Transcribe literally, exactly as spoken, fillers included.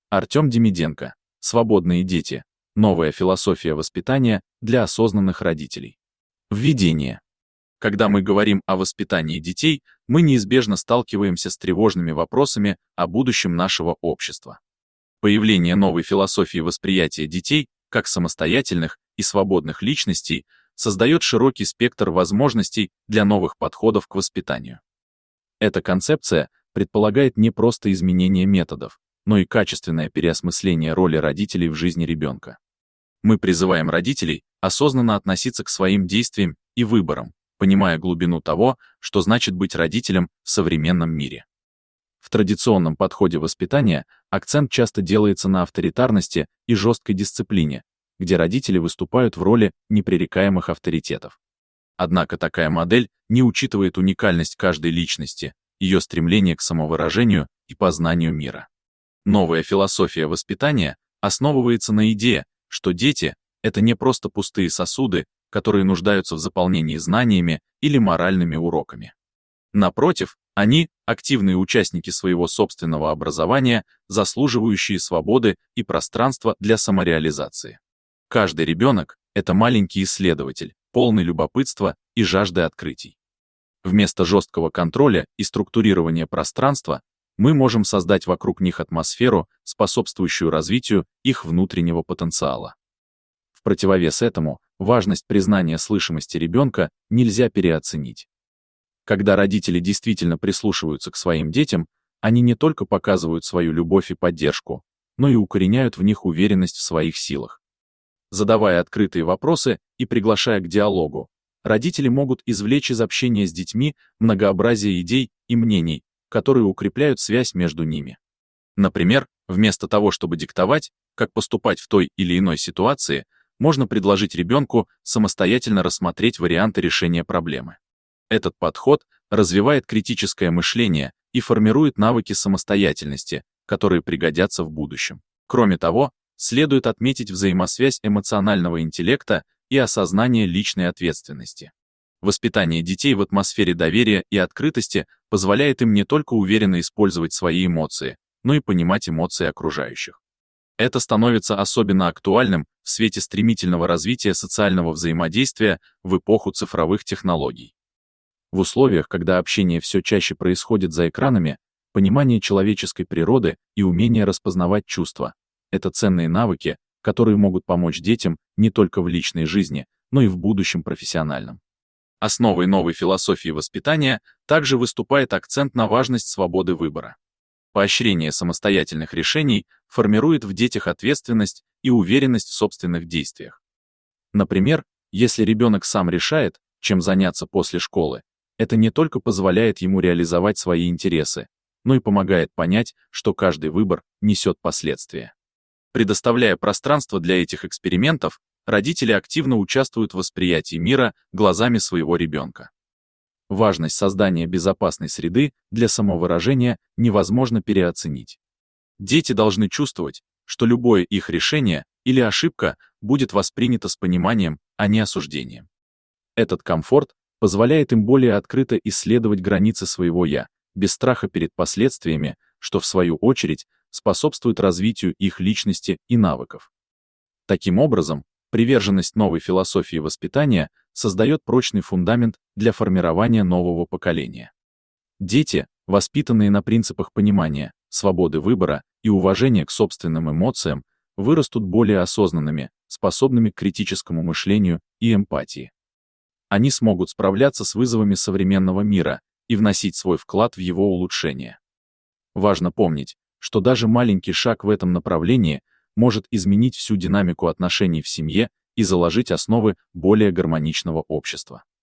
Артем Демиденко. Свободные дети. Новая философия воспитания для осознанных родителей. Введение. Когда мы говорим о воспитании детей, мы неизбежно сталкиваемся с тревожными вопросами о будущем нашего общества. Появление новой философии восприятия детей, как самостоятельных и свободных личностей, создает широкий спектр возможностей для новых подходов к воспитанию. Эта концепция предполагает не просто изменение методов, но и качественное переосмысление роли родителей в жизни ребенка. Мы призываем родителей осознанно относиться к своим действиям и выборам, понимая глубину того, что значит быть родителем в современном мире. В традиционном подходе воспитания акцент часто делается на авторитарности и жесткой дисциплине, где родители выступают в роли непререкаемых авторитетов. Однако такая модель не учитывает уникальность каждой личности, ее стремление к самовыражению и познанию мира. Новая философия воспитания основывается на идее, что дети — это не просто пустые сосуды, которые нуждаются в заполнении знаниями или моральными уроками. Напротив, они — активные участники своего собственного образования, заслуживающие свободы и пространства для самореализации. Каждый ребенок — это маленький исследователь, полный любопытства и жажды открытий. Вместо жесткого контроля и структурирования пространства мы можем создать вокруг них атмосферу, способствующую развитию их внутреннего потенциала. В противовес этому, важность признания слышимости ребенка нельзя переоценить. Когда родители действительно прислушиваются к своим детям, они не только показывают свою любовь и поддержку, но и укореняют в них уверенность в своих силах. Задавая открытые вопросы и приглашая к диалогу, родители могут извлечь из общения с детьми многообразие идей и мнений, которые укрепляют связь между ними. Например, вместо того, чтобы диктовать, как поступать в той или иной ситуации, можно предложить ребенку самостоятельно рассмотреть варианты решения проблемы. Этот подход развивает критическое мышление и формирует навыки самостоятельности, которые пригодятся в будущем. Кроме того, следует отметить взаимосвязь эмоционального интеллекта и осознания личной ответственности. Воспитание детей в атмосфере доверия и открытости позволяет им не только уверенно использовать свои эмоции, но и понимать эмоции окружающих. Это становится особенно актуальным в свете стремительного развития социального взаимодействия в эпоху цифровых технологий. В условиях, когда общение все чаще происходит за экранами, понимание человеческой природы и умение распознавать чувства — это ценные навыки, которые могут помочь детям не только в личной жизни, но и в будущем профессиональном. Основой новой философии воспитания также выступает акцент на важность свободы выбора. Поощрение самостоятельных решений формирует в детях ответственность и уверенность в собственных действиях. Например, если ребенок сам решает, чем заняться после школы, это не только позволяет ему реализовать свои интересы, но и помогает понять, что каждый выбор несет последствия. Предоставляя пространство для этих экспериментов, родители активно участвуют в восприятии мира глазами своего ребенка. Важность создания безопасной среды для самовыражения невозможно переоценить. Дети должны чувствовать, что любое их решение или ошибка будет воспринято с пониманием, а не осуждением. Этот комфорт позволяет им более открыто исследовать границы своего «я», без страха перед последствиями, что в свою очередь способствует развитию их личности и навыков. Таким образом, приверженность новой философии воспитания создает прочный фундамент для формирования нового поколения. Дети, воспитанные на принципах понимания, свободы выбора и уважения к собственным эмоциям, вырастут более осознанными, способными к критическому мышлению и эмпатии. Они смогут справляться с вызовами современного мира и вносить свой вклад в его улучшение. Важно помнить, что даже маленький шаг в этом направлении может изменить всю динамику отношений в семье и заложить основы более гармоничного общества.